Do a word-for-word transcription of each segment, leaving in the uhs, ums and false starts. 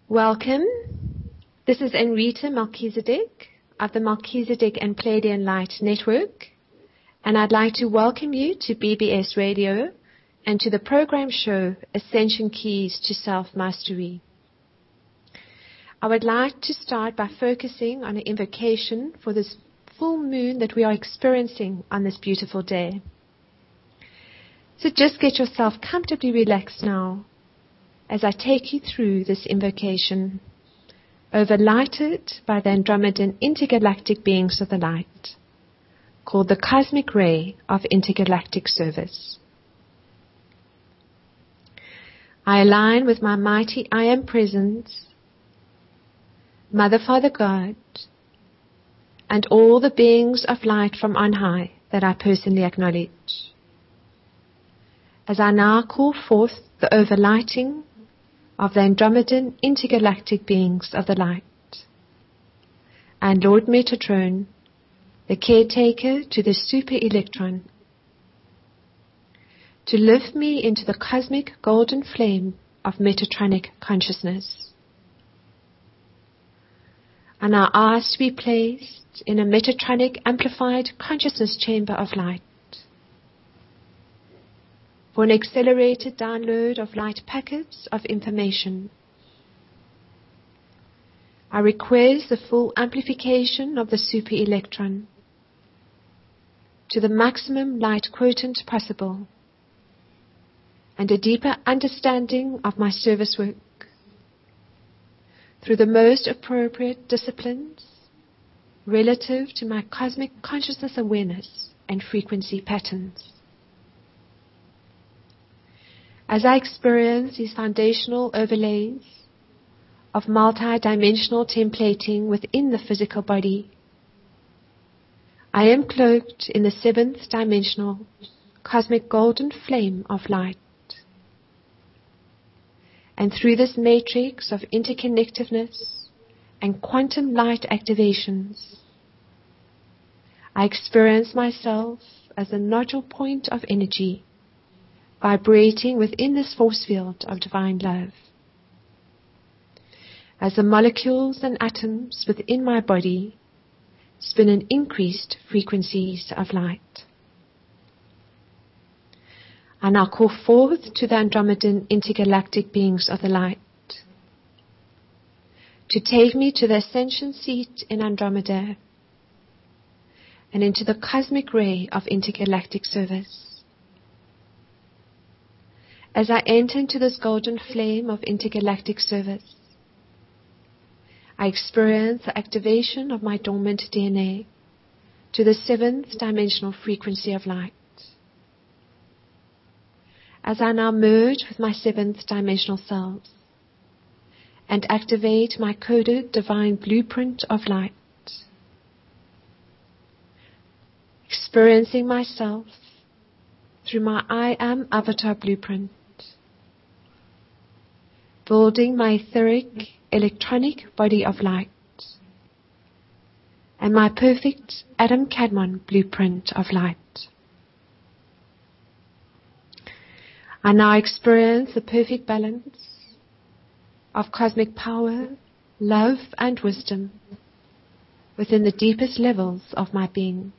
Welcome. This is Enrita Melchizedek of the Melchizedek and Pleiadian Light Network, and I'd like to welcome you to B B S Radio and to the program show Ascension Keys to Self-Mastery. I would like to start by focusing on an invocation for this full moon that we are experiencing on this beautiful day. So just get yourself comfortably relaxed now as I take you through this invocation, overlighted by the Andromedan intergalactic beings of the light, called the Cosmic Ray of Intergalactic Service. I align with my mighty I Am Presence, Mother, Father, God, and all the beings of light from on high that I personally acknowledge. As I now call forth the overlighting of the Andromedan intergalactic beings of the light, and Lord Metatron, the caretaker to the super electron, to lift me into the cosmic golden flame of Metatronic consciousness. And our eyes to be placed in a Metatronic amplified consciousness chamber of light, for an accelerated download of light packets of information. I request the full amplification of the super electron to the maximum light quotient possible, and a deeper understanding of my service work through the most appropriate disciplines relative to my cosmic consciousness awareness and frequency patterns. As I experience these foundational overlays of multi-dimensional templating within the physical body, I am cloaked in the seventh dimensional cosmic golden flame of light. And through this matrix of interconnectedness and quantum light activations, I experience myself as a nodule point of energy vibrating within this force field of divine love. As the molecules and atoms within my body spin in increased frequencies of light. I now call forth to the Andromedan intergalactic beings of the light to take me to the ascension seat in Andromeda and into the cosmic ray of intergalactic service. As I enter into this golden flame of intergalactic service, I experience the activation of my dormant D N A to the seventh dimensional frequency of light. As I now merge with my seventh dimensional selves and activate my coded divine blueprint of light, experiencing myself through my I Am Avatar blueprint, building my etheric electronic body of light, and my perfect Adam Kadmon blueprint of light. I now experience the perfect balance of cosmic power, love, and wisdom within the deepest levels of my being.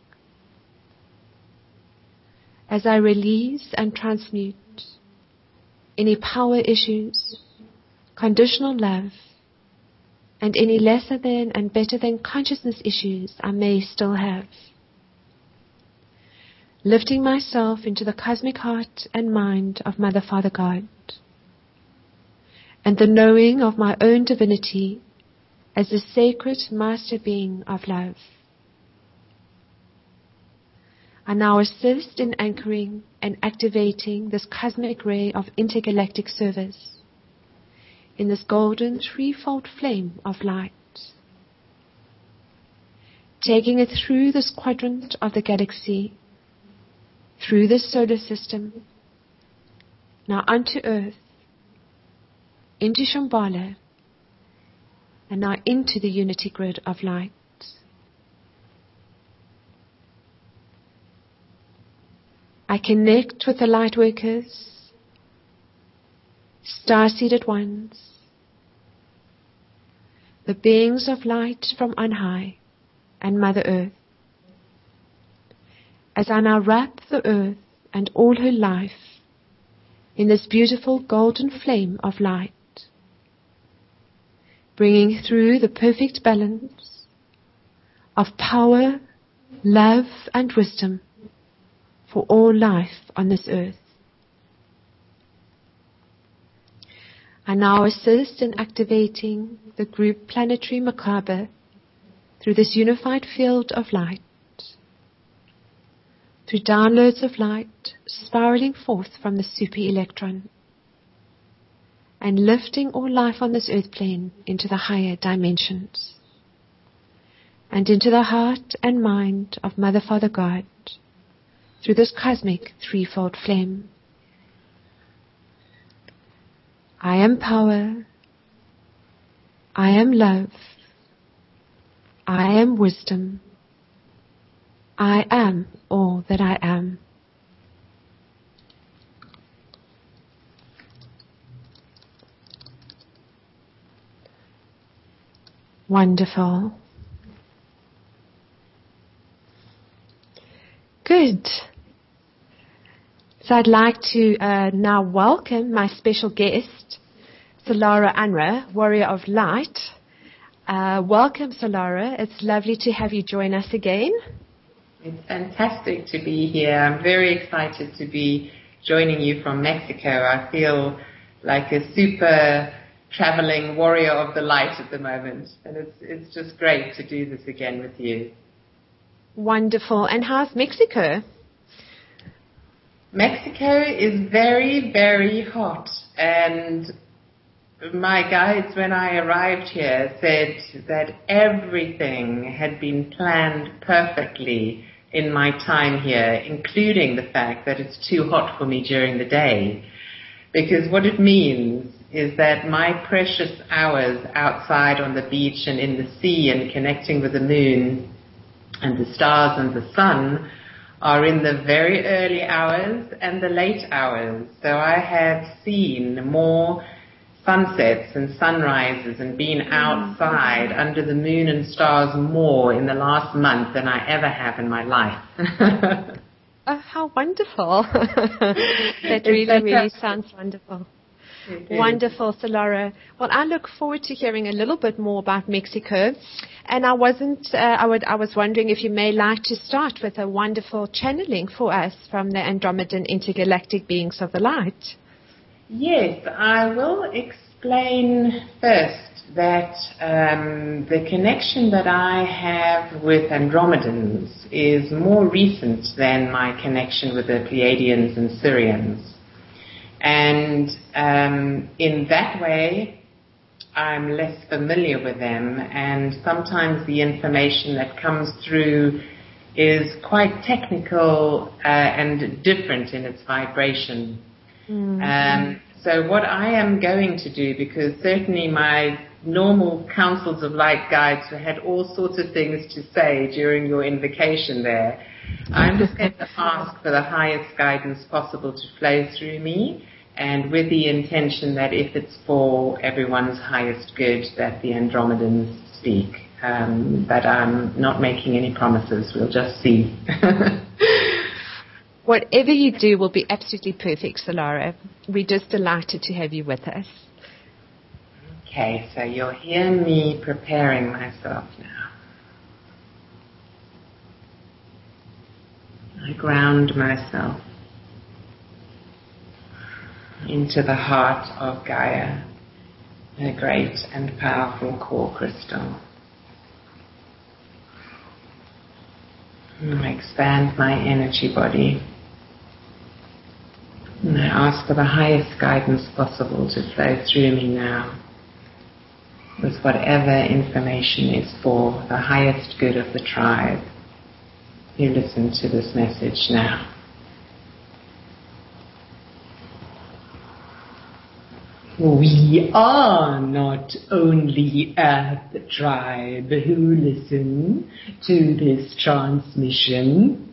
As I release and transmute any power issues, conditional love, and any lesser than and better than consciousness issues I may still have, lifting myself into the cosmic heart and mind of Mother, Father, God, and the knowing of my own divinity as the sacred master being of love. I now assist in anchoring and activating this cosmic ray of intergalactic service in this golden threefold flame of light, taking it through this quadrant of the galaxy, through this solar system, now onto Earth, into Shambhala, and now into the unity grid of light. I connect with the light workers, star-seeded ones, the beings of light from on high, and Mother Earth. As I now wrap the earth and all her life in this beautiful golden flame of light, bringing through the perfect balance of power, love, and wisdom for all life on this earth. I now assist in activating the group Planetary Macabre through this unified field of light, through downloads of light spiraling forth from the super electron and lifting all life on this earth plane into the higher dimensions and into the heart and mind of Mother, Father, God through this cosmic threefold flame. I am power, I am love, I am wisdom, I am all that I am. Wonderful. Good. So I'd like to uh, now welcome my special guest, Solara Unruh, Warrior of Light. Uh, welcome, Solara. It's lovely to have you join us again. It's fantastic to be here. I'm very excited to be joining you from Mexico. I feel like a super traveling warrior of the light at the moment. And it's it's just great to do this again with you. Wonderful. And how's Mexico? Mexico is very, very hot. And my guides, when I arrived here, said that everything had been planned perfectly in my time here, including the fact that it's too hot for me during the day. Because what it means is that my precious hours outside on the beach and in the sea and connecting with the moon and the stars and the sun are in the very early hours and the late hours. So I have seen more sunsets and sunrises and been outside under the moon and stars more in the last month than I ever have in my life. Oh, how wonderful. That really, really sounds wonderful. Wonderful, Solara. Well, I look forward to hearing a little bit more about Mexico. And I wasn't, uh, I would, I was wondering if you may like to start with a wonderful channeling for us from the Andromedan intergalactic beings of the light. Yes, I will explain first that um, the connection that I have with Andromedans is more recent than my connection with the Pleiadians and Sirians. And um, in that way, I'm less familiar with them, and sometimes the information that comes through is quite technical uh, and different in its vibration. Mm-hmm. Um, so what I am going to do, because certainly my normal councils of light guides had all sorts of things to say during your invocation there, I'm just going to ask for the highest guidance possible to flow through me, and with the intention that if it's for everyone's highest good, that the Andromedans speak. Um, but I'm not making any promises. We'll just see. Whatever you do will be absolutely perfect, Solara. We're just delighted to have you with us. Okay, so you'll hear me preparing myself now. I ground myself into the heart of Gaia, a great and powerful core crystal. And I expand my energy body. And I ask for the highest guidance possible to flow through me now, with whatever information is for the highest good of the tribe. You listen to this message now. We are not only Earth tribe who listen to this transmission.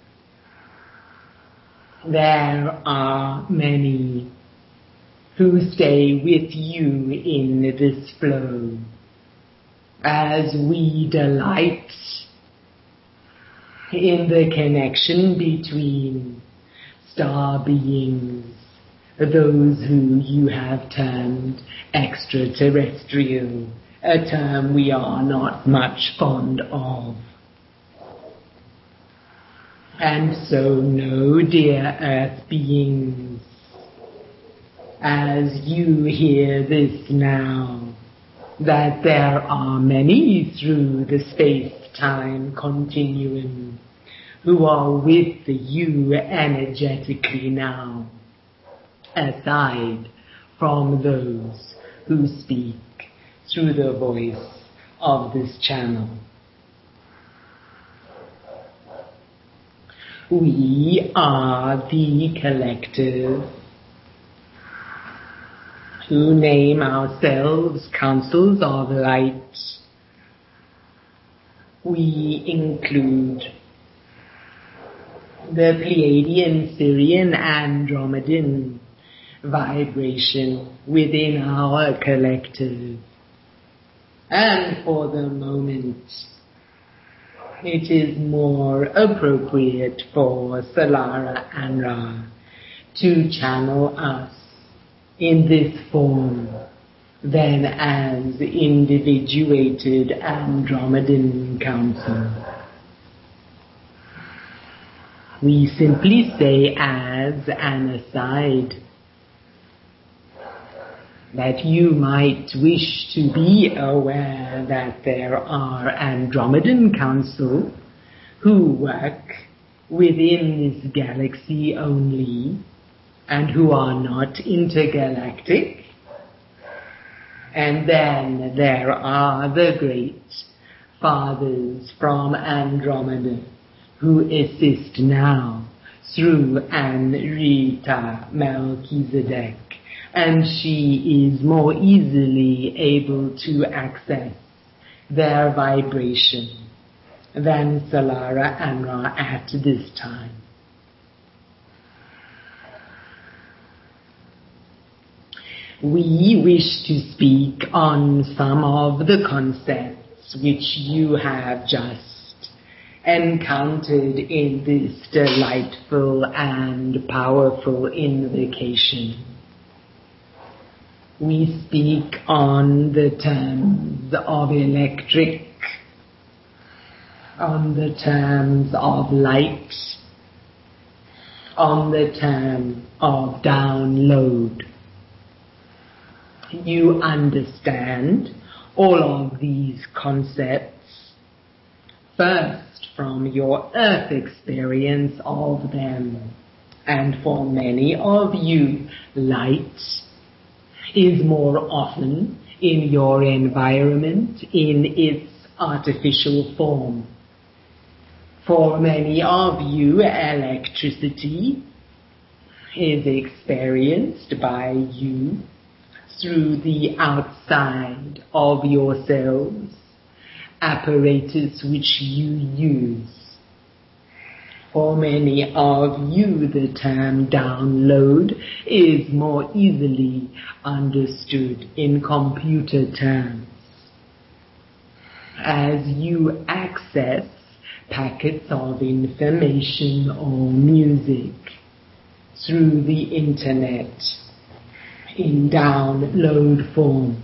There are many who stay with you in this flow. as we delight in the connection between star beings, those who you have termed extraterrestrial, a term we are not much fond of. And so know, dear Earth beings, as you hear this now, that there are many through the space-time continuum who are with you energetically now, aside from those who speak through the voice of this channel. We are the collective who name ourselves Councils of Light. We include the Pleiadian, Sirian, Andromedan vibration within our collective. And for the moment, it is more appropriate for Solara and Ra to channel us in this form than as individuated Andromedan council. We simply say as an aside that you might wish to be aware that there are Andromedan Council who work within this galaxy only and who are not intergalactic. And then there are the great fathers from Andromeda who assist now through Anrita Melchizedek, and she is more easily able to access their vibration than Solara and Ra at this time. We wish to speak on some of the concepts which you have just encountered in this delightful and powerful invocation. We speak on the terms of electric, on the terms of light, on the term of download. You understand all of these concepts first from your earth experience of them, and for many of you, light is more often in your environment in its artificial form. For many of you, electricity is experienced by you through the outside of yourselves, apparatus which you use. For many of you, the term download is more easily understood in computer terms, as you access packets of information or music through the internet in download form.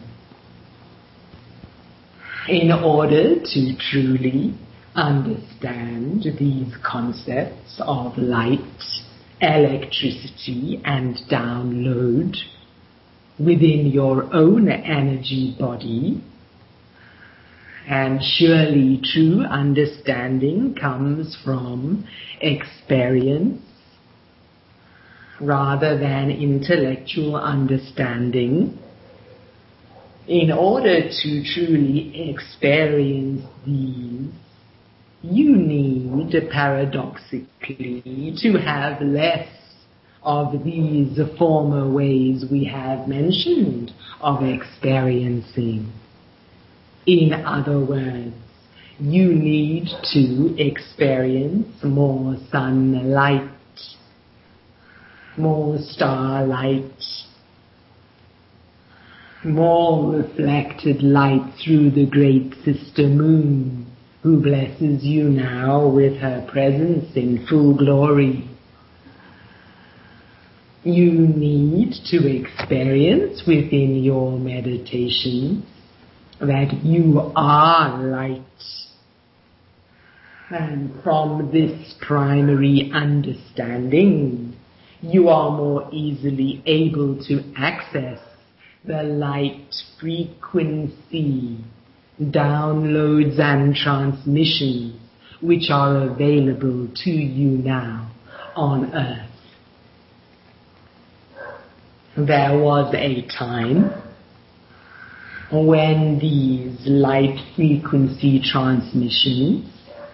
In order to truly understand these concepts of light, electricity, and download within your own energy body, and surely true understanding comes from experience rather than intellectual understanding. In order to truly experience these, you need, paradoxically, to have less of these former ways we have mentioned of experiencing. In other words, you need to experience more sunlight, more starlight, more reflected light through the great sister moon, who blesses you now with her presence in full glory. You need to experience within your meditation that you are light. And from this primary understanding, you are more easily able to access the light frequency, downloads and transmissions which are available to you now on Earth. There was a time when these light frequency transmissions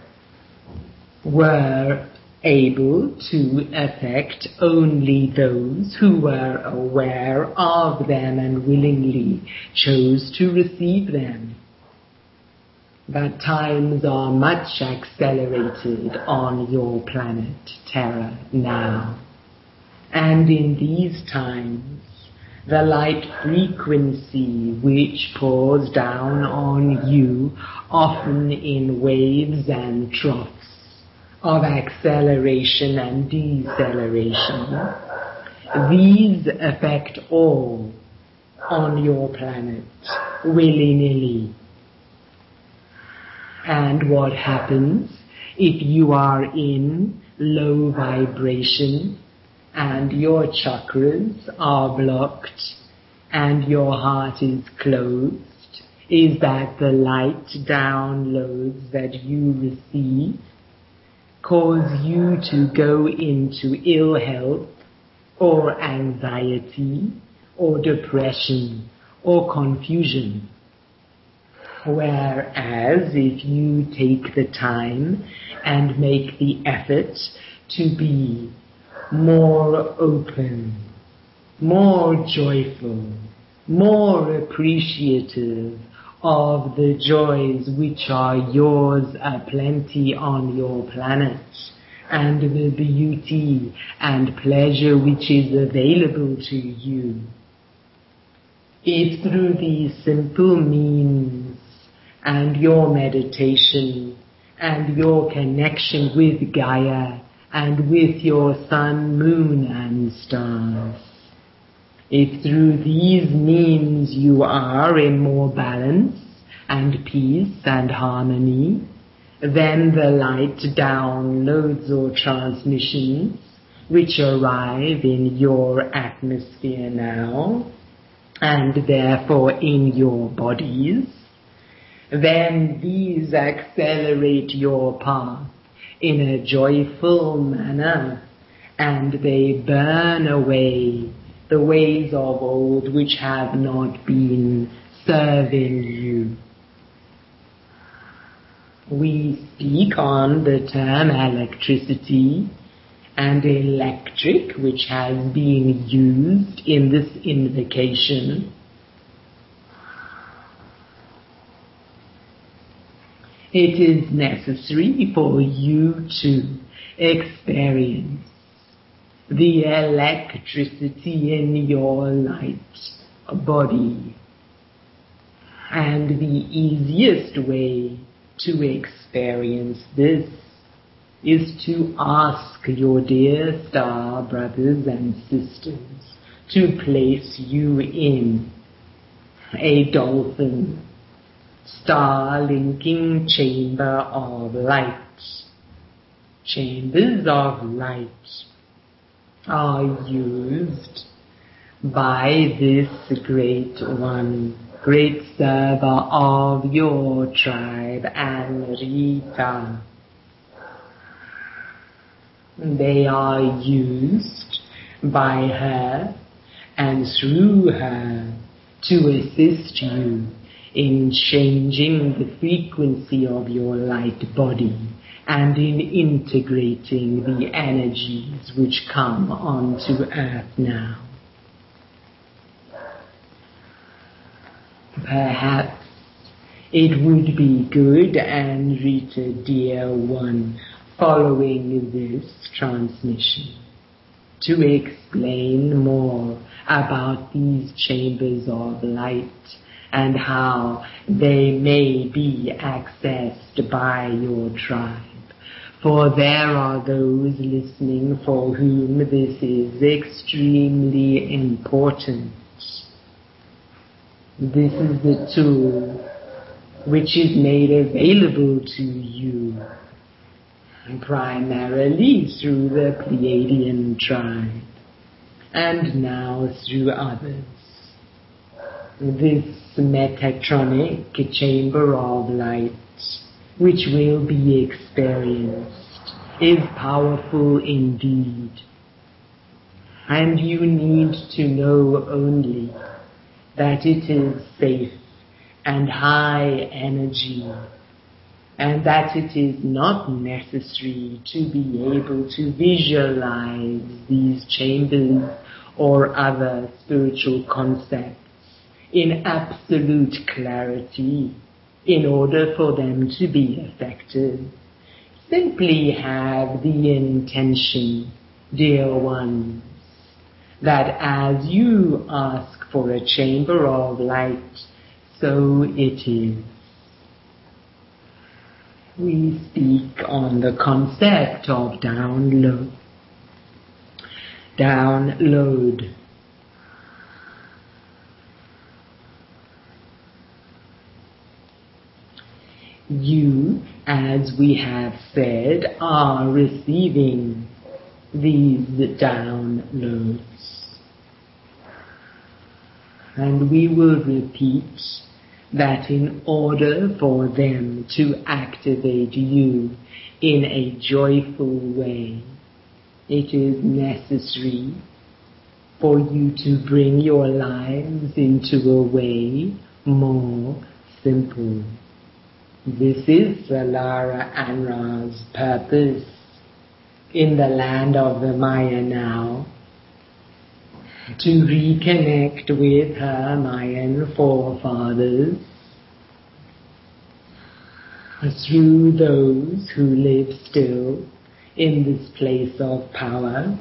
were able to affect only those who were aware of them and willingly chose to receive them. But times are much accelerated on your planet Terra now. And in these times, the light frequency which pours down on you, often in waves and troughs of acceleration and deceleration, these affect all on your planet willy-nilly. And what happens if you are in low vibration and your chakras are blocked and your heart is closed, is that the light downloads that you receive cause you to go into ill health or anxiety or depression or confusion. Whereas if you take the time and make the effort to be more open, more joyful, more appreciative of the joys which are yours aplenty on your planet, and the beauty and pleasure which is available to you, if through these simple means and your meditation and your connection with Gaia and with your sun, moon and stars, if through these means you are in more balance and peace and harmony, then the light downloads or transmissions which arrive in your atmosphere now, and therefore in your bodies, then these accelerate your path in a joyful manner, and they burn away the ways of old which have not been serving you. We speak on the term electricity and electric, which has been used in this invocation. It is necessary for you to experience the electricity in your light body. And the easiest way to experience this is to ask your dear star brothers and sisters to place you in a dolphin star linking chamber of light. Chambers of light are used by this great one, great server of your tribe, Anrita. They are used by her and through her to assist you in changing the frequency of your light body and in integrating the energies which come onto Earth now. Perhaps it would be good, Anrita, dear one, following this transmission, to explain more about these chambers of light and how they may be accessed by your tribe. For there are those listening for whom this is extremely important. This is the tool which is made available to you primarily through the Pleiadian tribe and now through others. This Metatronic chamber of light, which will be experienced, is powerful indeed. And you need to know only that it is safe and high energy, and that it is not necessary to be able to visualize these chambers or other spiritual concepts in absolute clarity in order for them to be effective. Simply have the intention, dear ones, that as you ask for a chamber of light, so it is. We speak on the concept of download. Download. You, as we have said, are receiving these downloads. And we will repeat that in order for them to activate you in a joyful way, it is necessary for you to bring your lives into a way more simple. This is Alara Anra's purpose in the land of the Maya now, to reconnect with her Mayan forefathers through those who live still in this place of power,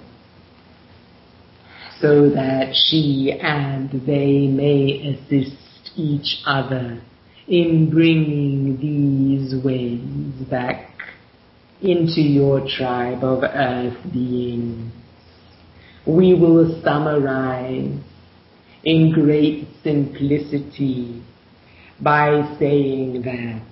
so that she and they may assist each other in bringing these ways back into your tribe of earth beings. We will summarize in great simplicity by saying that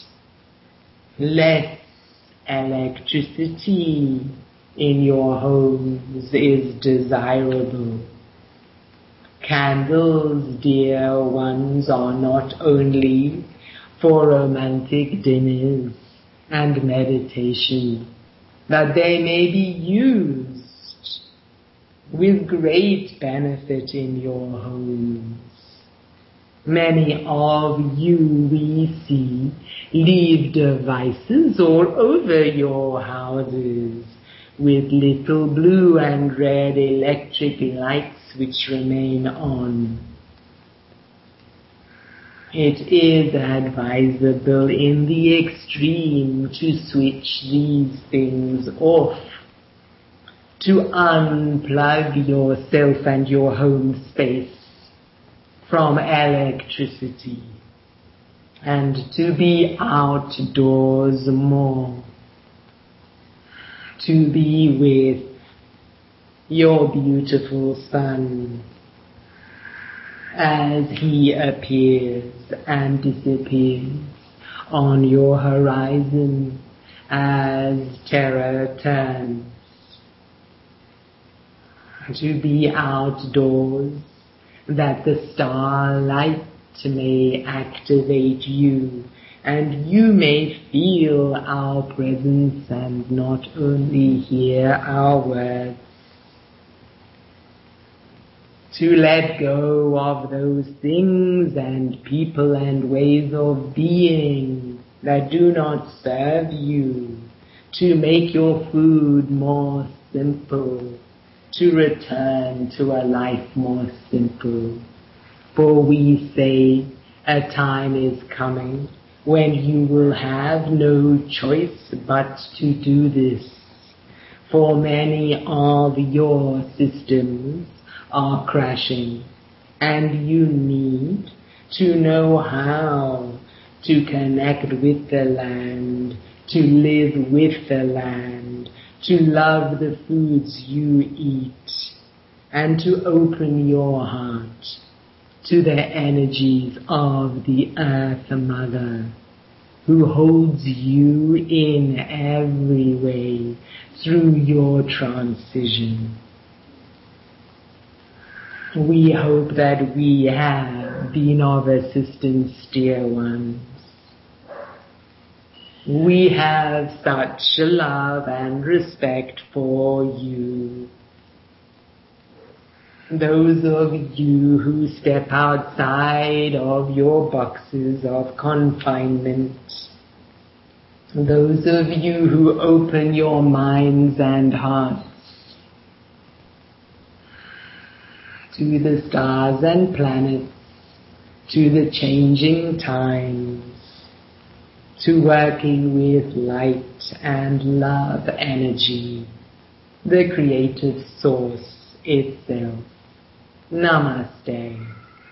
less electricity in your homes is desirable. Candles, dear ones, are not only for romantic dinners and meditation, that they may be used with great benefit in your homes. Many of you, we see, leave devices all over your houses with little blue and red electric lights which remain on. It is advisable in the extreme to switch these things off, to unplug yourself and your home space from electricity, and to be outdoors more, to be with your beautiful son as he appears and disappears on your horizon as terror turns. To be outdoors, that the starlight may activate you, and you may feel our presence and not only hear our words. To let go of those things and people and ways of being that do not serve you, to make your food more simple, to return to a life more simple. For we say a time is coming when you will have no choice but to do this. For many of your systems are crashing. And you need to know how to connect with the land, to live with the land, to love the foods you eat, and to open your heart to the energies of the Earth Mother, who holds you in every way through your transition. We hope that we have been of assistance, dear ones. We have such love and respect for you. Those of you who step outside of your boxes of confinement, those of you who open your minds and hearts to the stars and planets, to the changing times, to working with light and love energy, the creative source itself. Namaste.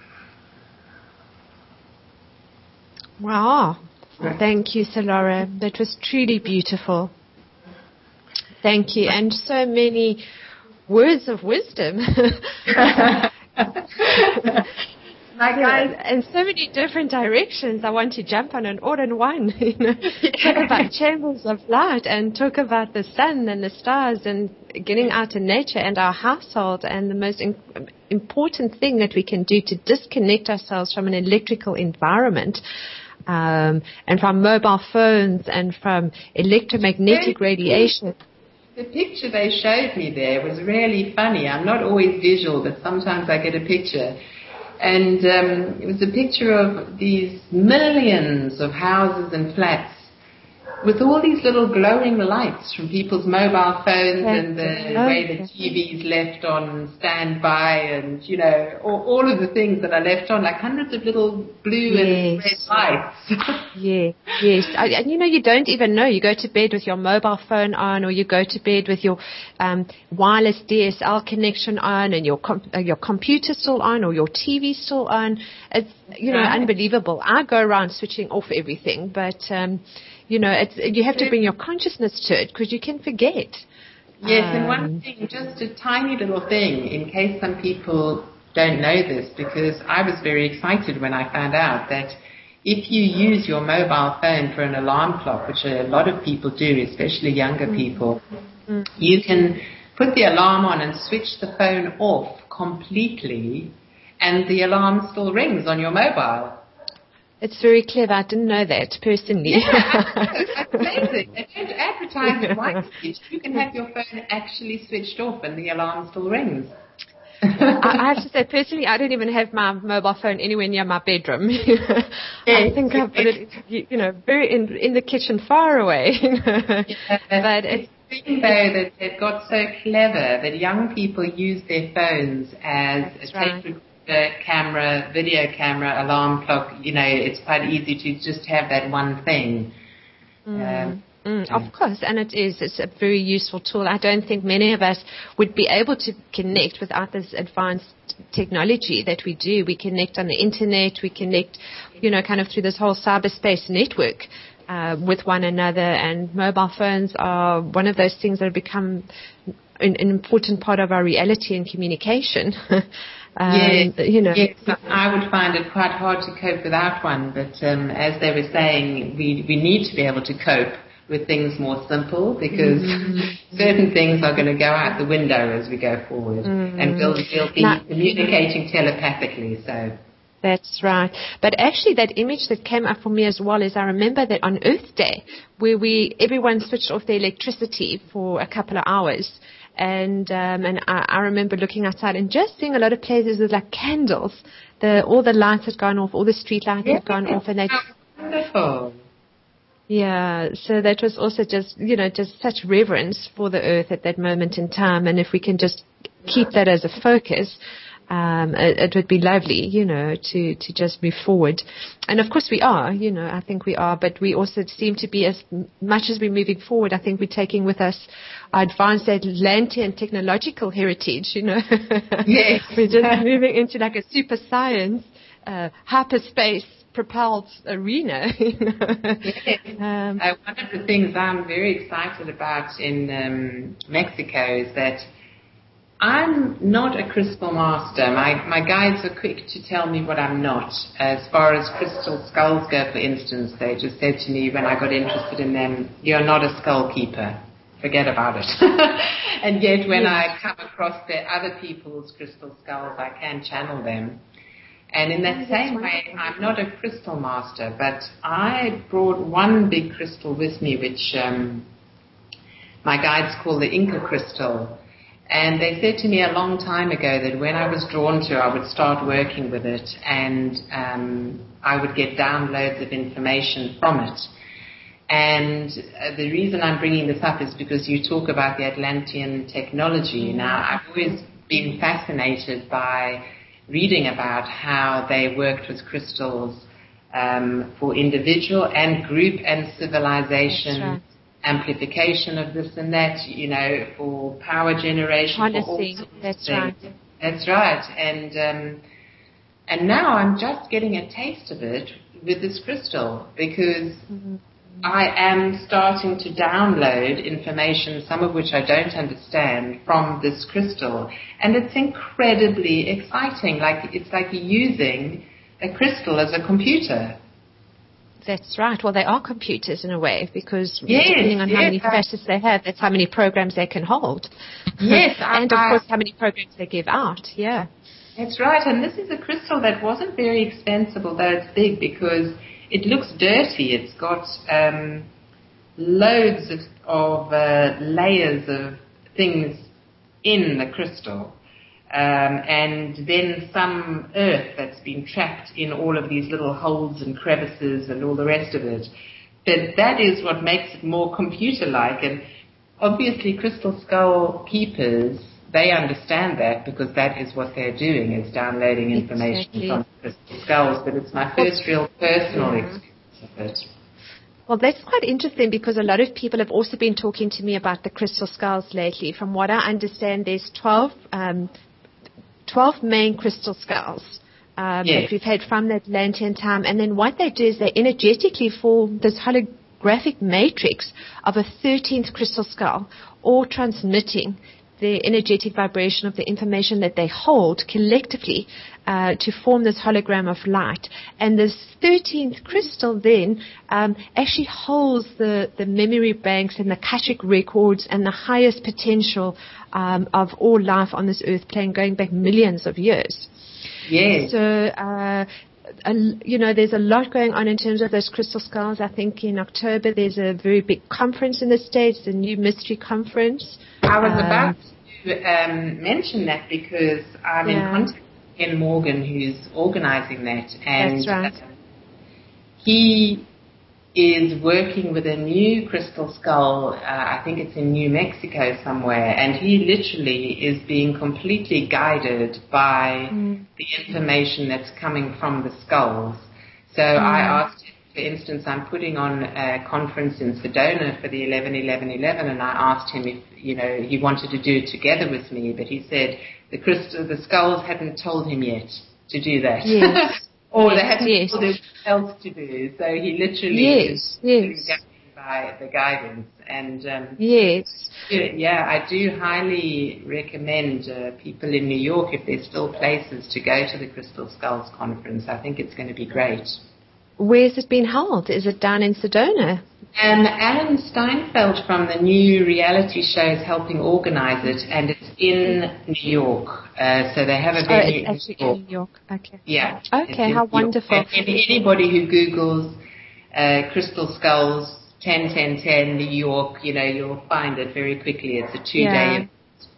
Wow. Thank you, Salora. That was truly beautiful. Thank you. And so many words of wisdom. My guys, and so many different directions I want to jump on an all-in-one. You know, talk about chambers of light and talk about the sun and the stars and getting out in nature and our household, and the most in- important thing that we can do to disconnect ourselves from an electrical environment, um, and from mobile phones and from electromagnetic radiation. The picture they showed me there was really funny. I'm not always visual, but sometimes I get a picture. And um, it was a picture of these millions of houses and flats with all these little glowing lights from people's mobile phones, yes, and the way the T V's left on standby, and, you know, all, all of the things that are left on, like hundreds of little blue, yes, and red lights. Yeah, yes. I, and, you know, you don't even know. You go to bed with your mobile phone on, or you go to bed with your um, wireless D S L connection on, and your com- uh, your computer still on, or your T V still on. It's, you know, right, unbelievable. I go around switching off everything, but... Um, You know, it's, you have to bring your consciousness to it because you can forget. Yes, um, and one thing, just a tiny little thing, in case some people don't know this, because I was very excited when I found out that if you use your mobile phone for an alarm clock, which a lot of people do, especially younger mm-hmm. people, mm-hmm. you can put the alarm on and switch the phone off completely, and the alarm still rings on your mobile. It's very clever. I didn't know that personally. Yeah, that's amazing. They don't advertise it like this. You can have your phone actually switched off and the alarm still rings. I, I have to say, personally, I don't even have my mobile phone anywhere near my bedroom. Yes, I think I've put it, you know, very in, in the kitchen, far away. Yeah, but it's the thing, though, that they've got so clever that young people use their phones as that's a tape recorder, camera, video camera, alarm clock. You know, it's quite easy to just have that one thing. Mm. Um, mm, of course, and it is. It's a very useful tool. I don't think many of us would be able to connect without this advanced technology that we do. We connect on the internet. We connect, you know, kind of through this whole cyberspace network uh, with one another. And mobile phones are one of those things that have become an, an important part of our reality and communication. Um, yes, you know. yes, I would find it quite hard to cope without one, but um, as they were saying, we, we need to be able to cope with things more simple, because mm-hmm. certain things are going to go out the window as we go forward, mm-hmm. and we'll, we'll be now, communicating telepathically. So that's right. But actually, that image that came up for me as well is I remember that on Earth Day, where we everyone switched off their electricity for a couple of hours. And um, and I, I remember looking outside and just seeing a lot of places with like candles. The all the lights had gone off, all the street lights yes, had gone off, and they. Wonderful. Yeah, so that was also just you know just such reverence for the earth at that moment in time, and if we can just keep that as a focus, Um, it, it would be lovely, you know, to, to just move forward. And of course we are, you know, I think we are, but we also seem to be, as much as we're moving forward, I think we're taking with us our advanced Atlantean technological heritage, you know. Yes. We're just moving into like a super science, uh, hyperspace propelled arena. You know? Yes. um, uh, one of the things I'm very excited about in um, Mexico is that I'm not a crystal master. My my guides are quick to tell me what I'm not. As far as crystal skulls go, for instance, they just said to me when I got interested in them, "You're not a skull keeper. Forget about it." And yet when yes. I come across the other people's crystal skulls, I can channel them. And in that Oh, same way, I'm not a crystal master, but I brought one big crystal with me, which um, my guides call the Inca crystal. And they said to me a long time ago that when I was drawn to, I would start working with it, and um, I would get downloads of information from it. And uh, the reason I'm bringing this up is because you talk about the Atlantean technology. Mm-hmm. Now, I've always been fascinated by reading about how they worked with crystals um, for individual and group and civilization amplification of this and that, you know, for power generation. Harnessing, that's right. That's right. And um, and now I'm just getting a taste of it with this crystal, because mm-hmm. I am starting to download information, some of which I don't understand, from this crystal. And it's incredibly exciting. Like, it's like using a crystal as a computer. That's right. Well, they are computers in a way, because yes, depending on yes, how many I, facets they have, that's how many programs they can hold. Yes. And, I, of course, how many programs they give out. Yeah. That's right. And this is a crystal that wasn't very expensive, although it's big, because it looks dirty. It's got um, loads of, of uh, layers of things in the crystal. Um, and then some earth that's been trapped in all of these little holes and crevices and all the rest of it. But that is what makes it more computer-like. And obviously crystal skull keepers, they understand that, because that is what they're doing, is downloading information exactly. from crystal skulls. But it's my first real personal yeah. experience of it. Well, that's quite interesting, because a lot of people have also been talking to me about the crystal skulls lately. From what I understand, there's twelve, um, twelve main crystal skulls um, yes. that we've had from the Atlantean time. And then what they do is they energetically form this holographic matrix of a thirteenth crystal skull, all transmitting the energetic vibration of the information that they hold collectively uh, to form this hologram of light. And this thirteenth crystal then um, actually holds the, the memory banks and the Akashic records and the highest potential um, of all life on this earth plane, going back millions of years. Yes. So, uh, A, you know, there's a lot going on in terms of those crystal skulls. I think in October there's a very big conference in the States, the New Mystery Conference. I was um, about to um, mention that, because I'm yeah. in contact with Ken Morgan, who's organizing that. And That's right. uh, he is working with a new crystal skull. Uh, I think it's in New Mexico somewhere. And he literally is being completely guided by mm. the information that's coming from the skulls. So mm. I asked him, for instance, I'm putting on a conference in Sedona for the eleven eleven eleven, and I asked him if, you know, he wanted to do it together with me, but he said the crystal, the skulls hadn't told him yet to do that. Yes. Or yes, they hadn't yes. told him what else to do. So he literally yes, is yes. guided by the guidance. And um, yes. yeah, I do highly recommend uh, people in New York, if there's still places, to go to the Crystal Skulls Conference. I think it's going to be great. Where's it been held? Is it down in Sedona? Um, Alan Steinfeld from the new reality show is helping organize it, and it's in New York. Uh, so they have a venue oh, it's actually in New York. in New York. Okay. Yeah. Okay, how wonderful. And anybody who Googles uh, Crystal Skulls ten ten ten New York, you know, you'll find it very quickly. It's a two-day yeah. event.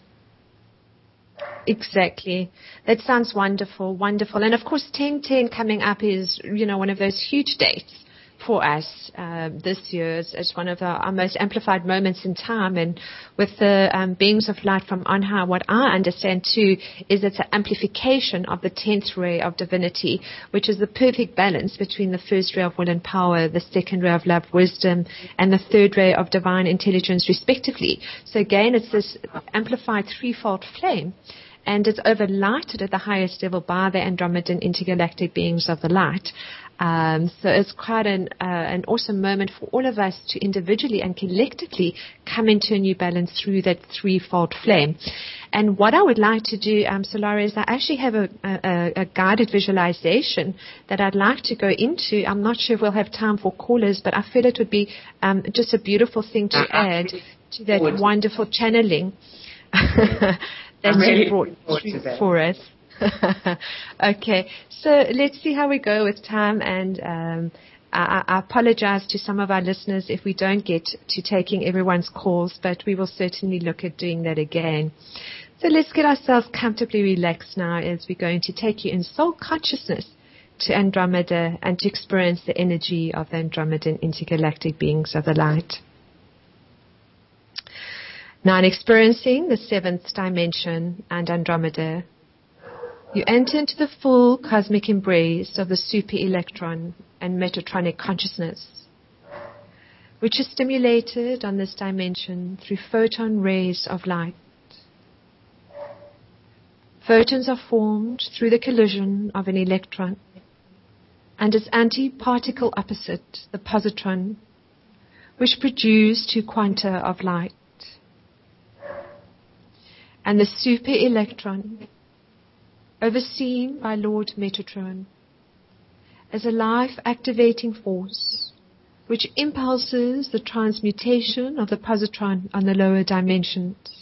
Exactly. That sounds wonderful, wonderful. And of course, ten ten coming up is, you know, one of those huge dates. for us uh, this year as, as one of our, our most amplified moments in time. And with the um, beings of light from on high, what I understand too is it's an amplification of the tenth ray of divinity, which is the perfect balance between the first ray of will and power, the second ray of love, wisdom, and the third ray of divine intelligence, respectively. So again, it's this amplified threefold flame. And it's overlighted at the highest level by the Andromedan intergalactic beings of the light. Um, so it's quite an, uh, an awesome moment for all of us to individually and collectively come into a new balance through that threefold flame. And what I would like to do, um, Solara, is I actually have a, a, a guided visualization that I'd like to go into. I'm not sure if we'll have time for callers, but I feel it would be um, just a beautiful thing to add to that wonderful channeling that really you brought through for us. Okay, so let's see how we go with time, and um, I, I apologize to some of our listeners if we don't get to taking everyone's calls, but we will certainly look at doing that again. So let's get ourselves comfortably relaxed now as we're going to take you in soul consciousness to Andromeda and to experience the energy of the Andromedan intergalactic beings of the light. Now, in experiencing the seventh dimension and Andromeda, you enter into the full cosmic embrace of the super-electron and metatronic consciousness, which is stimulated on this dimension through photon rays of light. Photons are formed through the collision of an electron and its antiparticle opposite, the positron, which produce two quanta of light. And the super-electron, overseen by Lord Metatron, as a life-activating force which impulses the transmutation of the positron on the lower dimensions.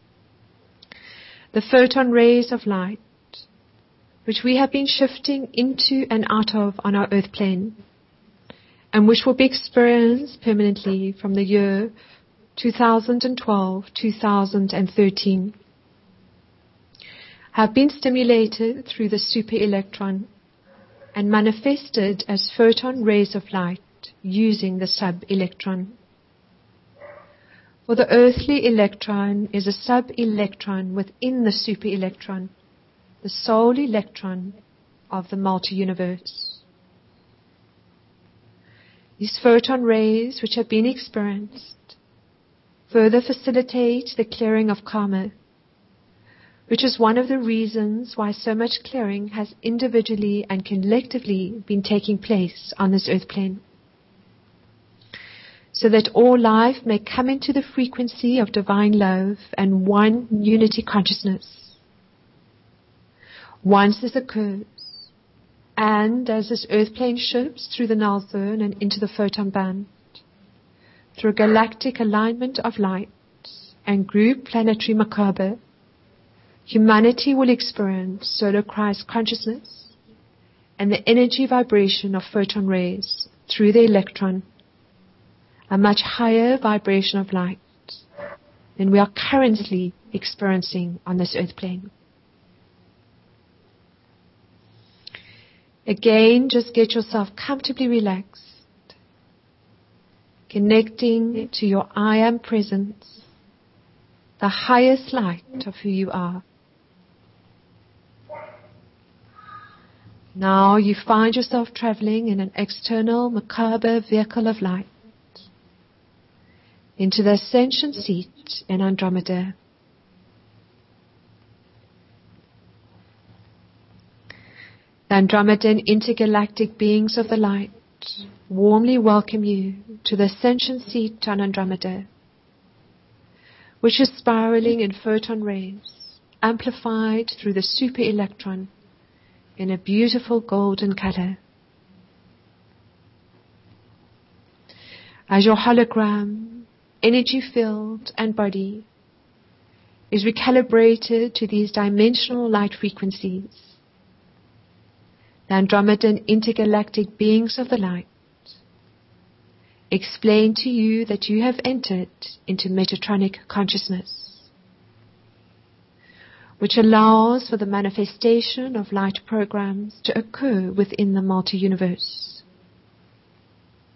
The photon rays of light, which we have been shifting into and out of on our earth plane, and which will be experienced permanently from the year two thousand twelve to two thousand thirteen, have been stimulated through the super-electron and manifested as photon rays of light using the sub-electron. For the earthly electron is a sub-electron within the super-electron, the sole electron of the multi-universe. These photon rays, which have been experienced, further facilitate the clearing of karma, which is one of the reasons why so much clearing has individually and collectively been taking place on this earth plane, so that all life may come into the frequency of divine love and one unity consciousness. Once this occurs, and as this earth plane shifts through the null zone and into the photon band, through a galactic alignment of light and group planetary macabre, humanity will experience solar Christ consciousness and the energy vibration of photon rays through the electron, a much higher vibration of light than we are currently experiencing on this earth plane. Again, just get yourself comfortably relaxed, connecting to your I am presence, the highest light of who you are. Now you find yourself traveling in an external macabre vehicle of light into the ascension seat in Andromeda. The Andromedan intergalactic beings of the light warmly welcome you to the ascension seat on Andromeda, which is spiraling in photon rays, amplified through the super-electron in a beautiful golden color. As your hologram, energy field and body is recalibrated to these dimensional light frequencies, the Andromedan intergalactic beings of the light explain to you that you have entered into Metatronic consciousness, which allows for the manifestation of light programs to occur within the multi-universe.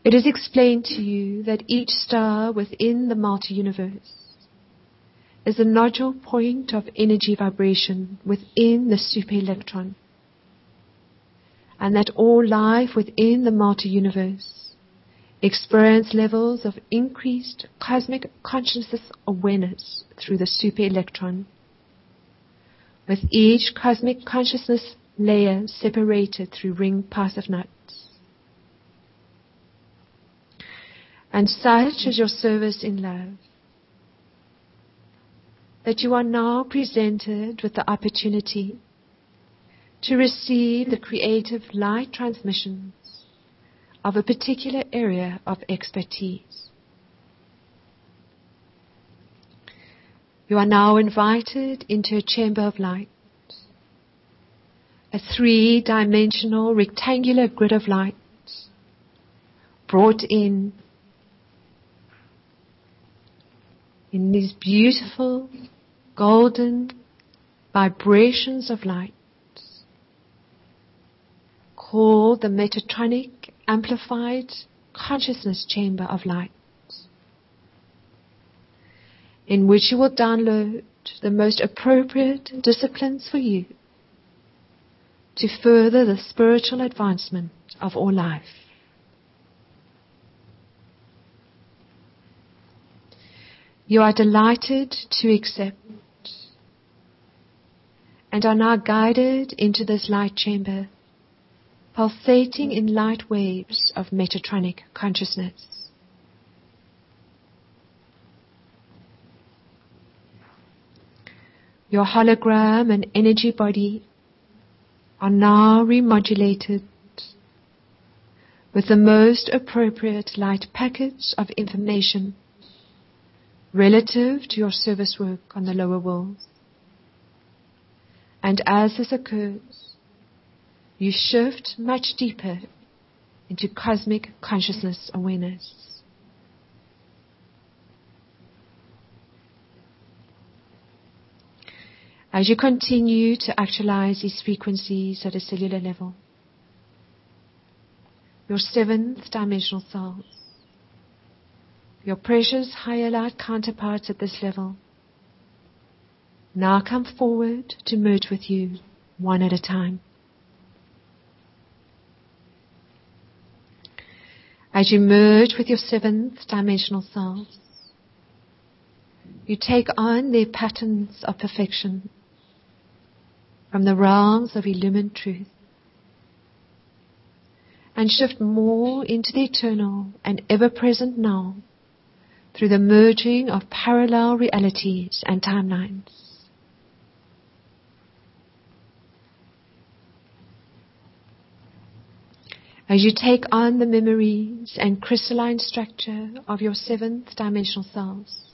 It is explained to you that each star within the multi-universe is a nodule point of energy vibration within the super-electron, and that all life within the multi-universe experience levels of increased cosmic consciousness awareness through the super-electron, with each cosmic consciousness layer separated through ring passive nuts. And such is your service in love, that you are now presented with the opportunity to receive the creative light transmissions of a particular area of expertise. You are now invited into a chamber of light, a three-dimensional rectangular grid of light brought in in these beautiful golden vibrations of light, called the Metatronic Amplified Consciousness Chamber of Light, in which you will download the most appropriate disciplines for you to further the spiritual advancement of all life. You are delighted to accept and are now guided into this light chamber, pulsating in light waves of Metatronic consciousness. Your hologram and energy body are now remodulated with the most appropriate light package of information relative to your service work on the lower worlds. And as this occurs, you shift much deeper into cosmic consciousness awareness. As you continue to actualize these frequencies at a cellular level, your seventh dimensional selves, your precious higher light counterparts at this level, now come forward to merge with you one at a time. As you merge with your seventh dimensional selves, you take on their patterns of perfection from the realms of illumined truth and shift more into the eternal and ever-present now through the merging of parallel realities and timelines. As you take on the memories and crystalline structure of your seventh dimensional selves,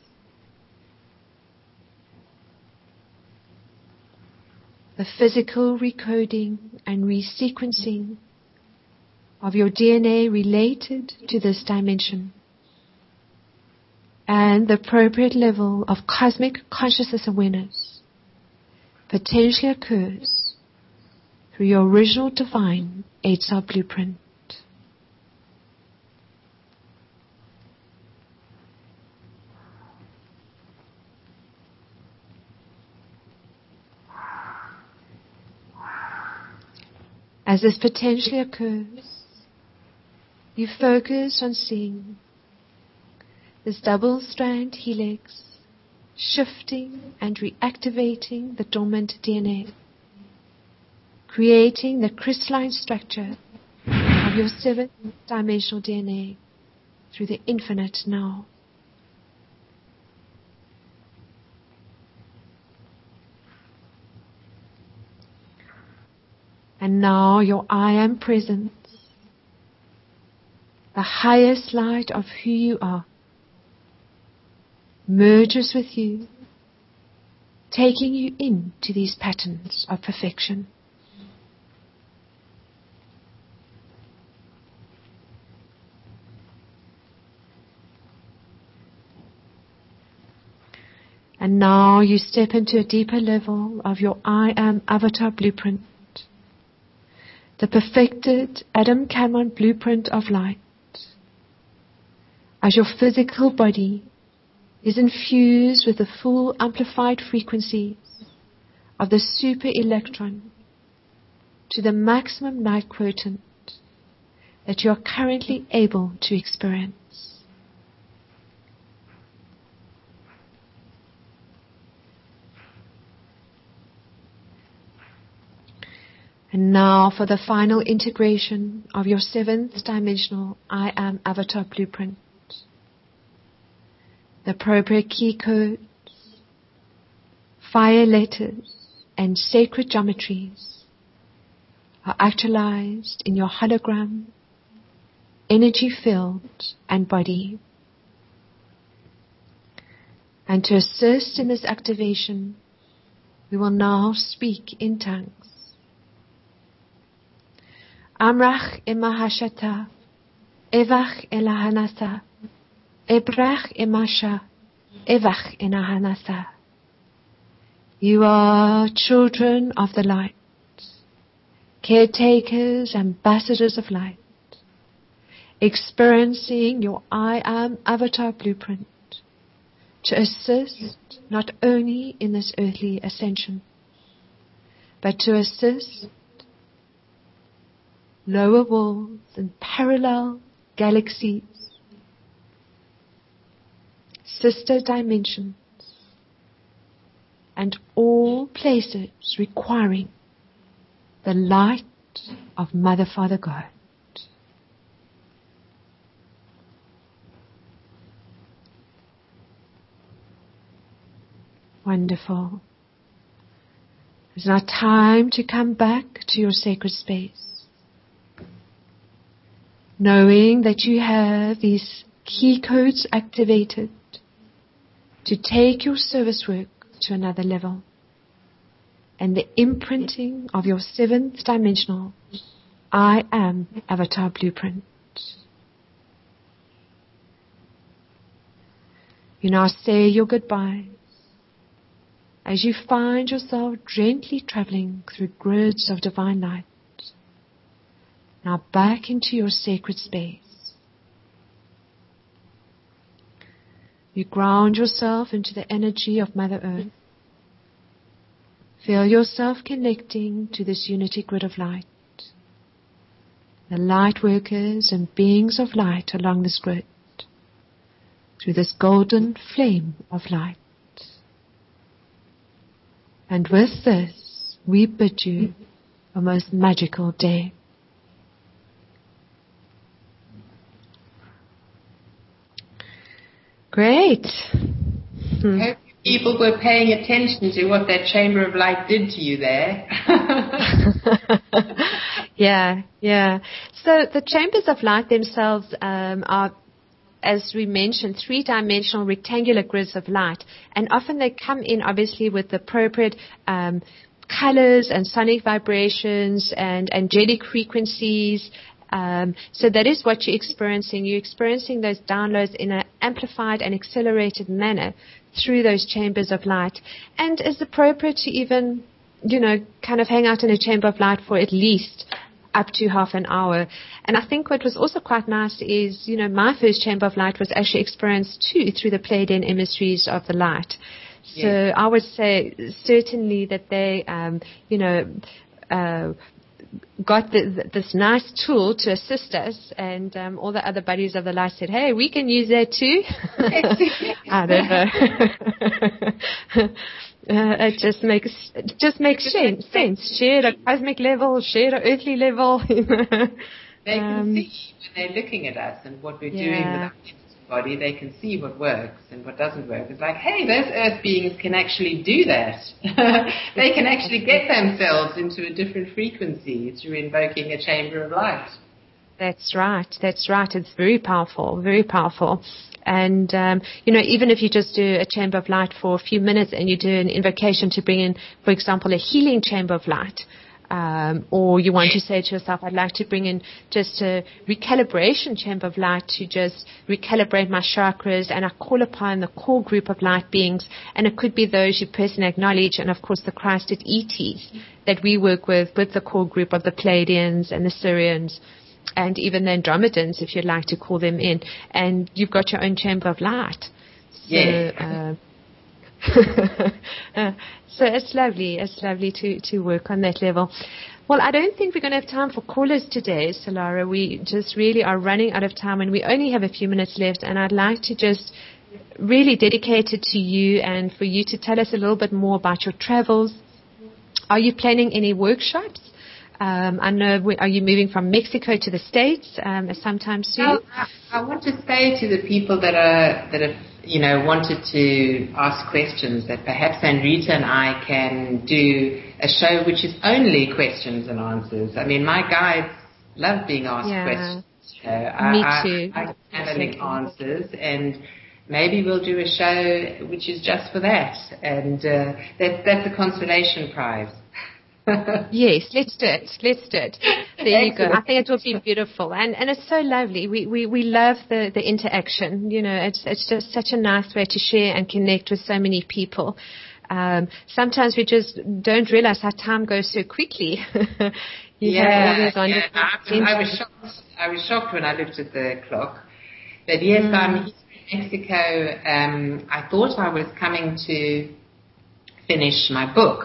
the physical recoding and resequencing of your D N A related to this dimension, and the appropriate level of cosmic consciousness awareness potentially occurs through your original divine eight-cell blueprint. As this potentially occurs, you focus on seeing this double-strand helix shifting and reactivating the dormant D N A, creating the crystalline structure of your seventh dimensional D N A through the infinite now. And now your I Am presence, the highest light of who you are, merges with you, taking you into these patterns of perfection. And now you step into a deeper level of your I Am avatar blueprint, the perfected Adam Cameron blueprint of light, as your physical body is infused with the full amplified frequencies of the super electron to the maximum light quotient that you are currently able to experience. And now for the final integration of your seventh dimensional I Am Avatar Blueprint. The appropriate key codes, fire letters, and sacred geometries are actualized in your hologram, energy field, and body. And to assist in this activation, we will now speak in tongues. Amrach imahashata, evach elahanasa, ebrach imasha, evach inahanasa. You are children of the light, caretakers, ambassadors of light, experiencing your I Am Avatar Blueprint to assist not only in this earthly ascension, but to assist lower worlds and parallel galaxies, sister dimensions, and all places requiring the light of Mother, Father, God. Wonderful. It's now time to come back to your sacred space, knowing that you have these key codes activated to take your service work to another level, and the imprinting of your seventh dimensional I Am Avatar Blueprint. You now say your goodbyes as you find yourself gently traveling through grids of divine light, now back into your sacred space. You ground yourself into the energy of Mother Earth. Feel yourself connecting to this unity grid of light. The light workers and beings of light along this grid, through this golden flame of light. And with this, we bid you a most magical day. Great. Hmm. I hope people were paying attention to what that chamber of light did to you there. yeah, yeah. So the chambers of light themselves um, are, as we mentioned, three-dimensional rectangular grids of light. And often they come in, obviously, with the appropriate um, colors and sonic vibrations and angelic frequencies. Um, so that is what you're experiencing. You're experiencing those downloads in an amplified and accelerated manner through those chambers of light. And it's appropriate to even, you know, kind of hang out in a chamber of light for at least up to half an hour. And I think what was also quite nice is, you know, my first chamber of light was actually experienced too through the Pleiadian emissaries of the light. So yes. I would say certainly that they, um, you know, uh, got the, this nice tool to assist us, and um, all the other buddies of the light said, hey, we can use that too. I don't know. uh, it just makes it just makes sense. sense. Share a cosmic level, share an earthly level. They can um, see when they're looking at us and what we're yeah. doing with our body. They can see what works and what doesn't work. It's like, hey, those earth beings can actually do that. They can actually get themselves into a different frequency through invoking a chamber of light. That's right. That's right. It's very powerful, very powerful. And, um, you know, even if you just do a chamber of light for a few minutes and you do an invocation to bring in, for example, a healing chamber of light, Um, or you want to say to yourself, I'd like to bring in just a recalibration chamber of light to just recalibrate my chakras, and I call upon the core group of light beings, and it could be those you personally acknowledge, and of course the Christed E Ts that we work with, with the core group of the Pleiadians and the Sirians and even the Andromedans, if you'd like to call them in. And you've got your own chamber of light. So, yes. Uh, uh, so it's lovely. It's lovely to, to work on that level. Well, I don't think we're going to have time for callers today, Solara. We just really are running out of time, and we only have a few minutes left. And I'd like to just really dedicate it to you and for you to tell us a little bit more about your travels. Are you planning any workshops? Um, I know, are you moving from Mexico to the States um, sometime soon? Well, I, I want to say to the people that are that have, you know, wanted to ask questions that perhaps Anrita and I can do a show which is only questions and answers. I mean, my guides love being asked yeah. questions. You know, Me I, too. I, I handling answers, and maybe we'll do a show which is just for that, and uh, that, that's a consolation prize. Yes, let's do it. Let's do it. There you go. I think it will be beautiful, and and it's so lovely. We we we love the the interaction. You know, it's it's just such a nice way to share and connect with so many people. Um, sometimes we just don't realize how time goes so quickly. you yeah, yeah. I, I was shocked. I was shocked when I looked at the clock. But yes, mm. I'm here in Mexico. Um, I thought I was coming to finish my book.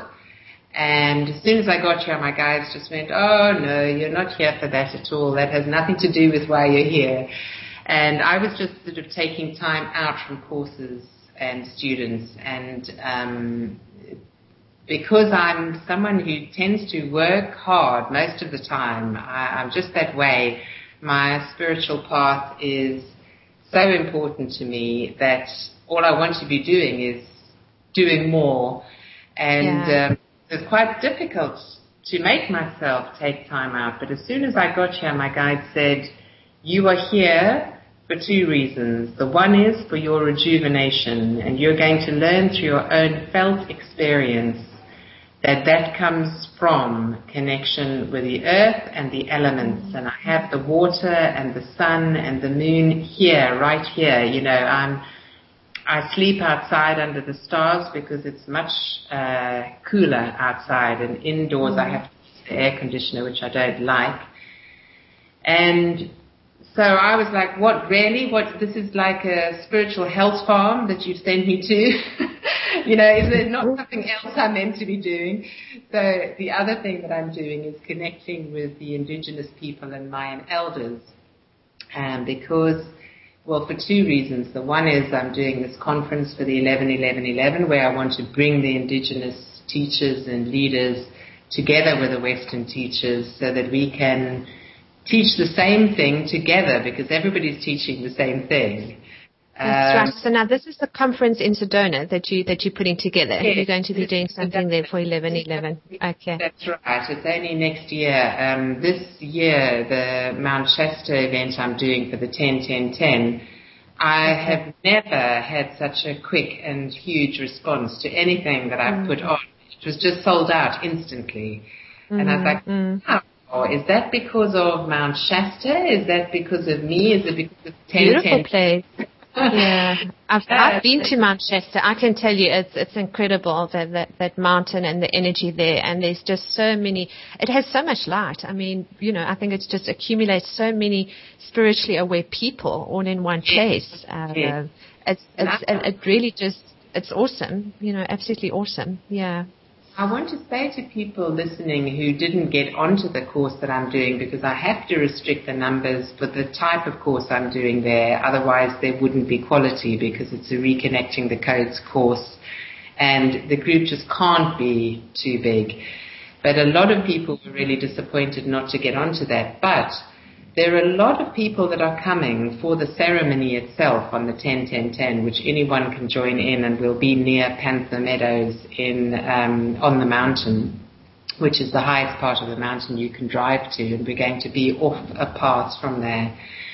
And as soon as I got here, my guides just went, oh, no, you're not here for that at all. That has nothing to do with why you're here. And I was just sort of taking time out from courses and students. And um, because I'm someone who tends to work hard most of the time, I, I'm just that way. My spiritual path is so important to me that all I want to be doing is doing more. And yeah. um, it's quite difficult to make myself take time out. But as soon as I got here, my guide said, you are here for two reasons. The one is for your rejuvenation, and you're going to learn through your own felt experience that that comes from connection with the earth and the elements. And I have the water and the sun and the moon here, right here. You know, I'm I sleep outside under the stars because it's much uh, cooler outside, and indoors mm. I have to use the air conditioner, which I don't like. And so I was like, what, really? What, this is like a spiritual health farm that you've sent me to? You know, is there not something else I'm meant to be doing? So the other thing that I'm doing is connecting with the indigenous people and Mayan elders, um, because well, for two reasons. The one is I'm doing this conference for the eleven eleven eleven where I want to bring the indigenous teachers and leaders together with the Western teachers so that we can teach the same thing together, because everybody's teaching the same thing. That's um, right. So now this is the conference in Sedona that, you, that you're putting together. Yes, you're going to be doing something there for eleven eleven. Okay. That's right. It's only next year. Um, this year, the Mount Shasta event I'm doing for the ten ten ten, I okay. have never had such a quick and huge response to anything that I've mm. put on. It was just sold out instantly. Mm. And I was like, mm. oh, is that because of Mount Shasta? Is that because of me? Is it because of ten ten? Beautiful place. Yeah, I've, I've been to Mount Shasta. I can tell you it's it's incredible, that, that that mountain and the energy there. And there's just so many. It has so much light. I mean, you know, I think it's just accumulates so many spiritually aware people all in one place. Uh, yeah. It's it's it, it really just it's awesome. You know, absolutely awesome. Yeah. I want to say to people listening who didn't get onto the course that I'm doing, because I have to restrict the numbers for the type of course I'm doing there, otherwise there wouldn't be quality, because it's a Reconnecting the Codes course and the group just can't be too big. But a lot of people were really disappointed not to get onto that. But there are a lot of people that are coming for the ceremony itself on the ten ten ten, which anyone can join in, and will be near Panther Meadows in um, on the mountain, which is the highest part of the mountain you can drive to, and we're going to be off a path from there.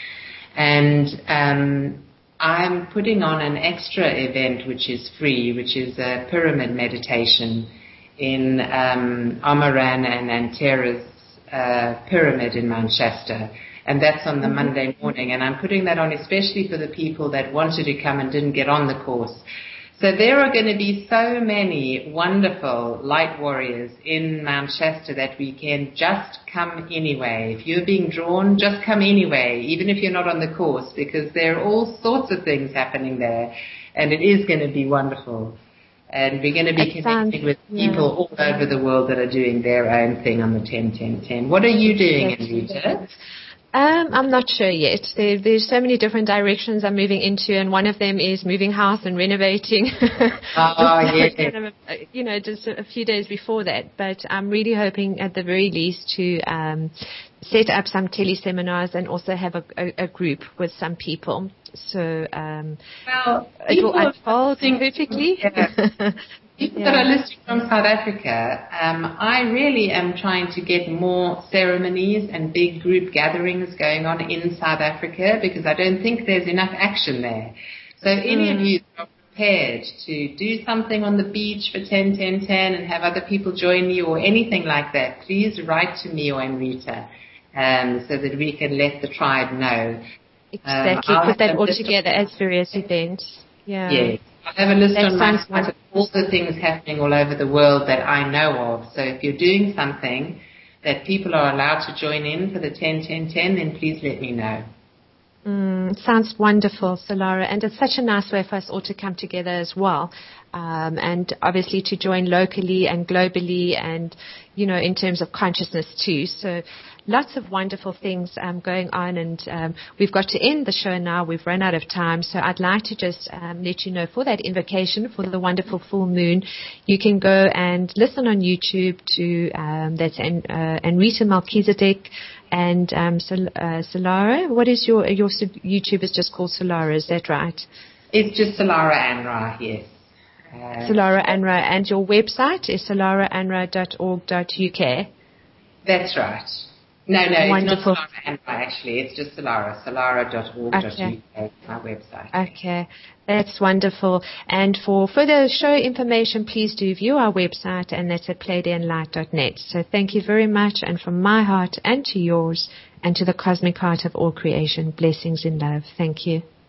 And um, I'm putting on an extra event which is free, which is a pyramid meditation in um, Amaran and Antera's uh, pyramid in Mount Shasta. And that's on the mm-hmm. Monday morning. And I'm putting that on especially for the people that wanted to come and didn't get on the course. So there are going to be so many wonderful light warriors in Mount Shasta that weekend. Just come anyway. If you're being drawn, just come anyway, even if you're not on the course, because there are all sorts of things happening there, and it is going to be wonderful. And we're going to be it connecting sounds, with people yeah. all over the world that are doing their own thing on the ten ten ten. What are you doing, Anrita? Um, I'm not sure yet. There, there's so many different directions I'm moving into, and one of them is moving house and renovating. Oh, yeah. kind of, you know, just a few days before that. But I'm really hoping, at the very least, to um, set up some teleseminars and also have a, a, a group with some people. So um, well, it will unfold perfectly. Yeah. People yeah. that are listening from South Africa, um, I really am trying to get more ceremonies and big group gatherings going on in South Africa, because I don't think there's enough action there. So any mm. of you that are prepared to do something on the beach for ten ten ten and have other people join you or anything like that, please write to me or Anrita, um, so that we can let the tribe know. Exactly. Um, Put that all together as various events. Yeah. Yes. I have a list that on my site of all the things happening all over the world that I know of. So if you're doing something that people are allowed to join in for the ten ten ten, then please let me know. Mm, sounds wonderful, Solara, and it's such a nice way for us all to come together as well, um, and obviously to join locally and globally, and you know, in terms of consciousness too. So lots of wonderful things um, going on, and um, we've got to end the show now. We've run out of time, so I'd like to just um, let you know, for that invocation for the wonderful full moon, you can go and listen on YouTube to um, that's An, uh, Anrita Melchizedek. And um, Sol- uh, Solara, what is your your YouTube is just called Solara, is that right? It's just Solara Anra, yes. Uh, Solara Anra, and your website is solara anra dot org dot U K. That's right. No, no, Wonderful. It's not Solara Anra, actually. It's just Solara, solara dot org dot U K, okay. My website. Okay, that's wonderful. And for further show information, please do view our website, and that's at play day and light dot net. So thank you very much, and from my heart and to yours, and to the cosmic heart of all creation, blessings in love. Thank you.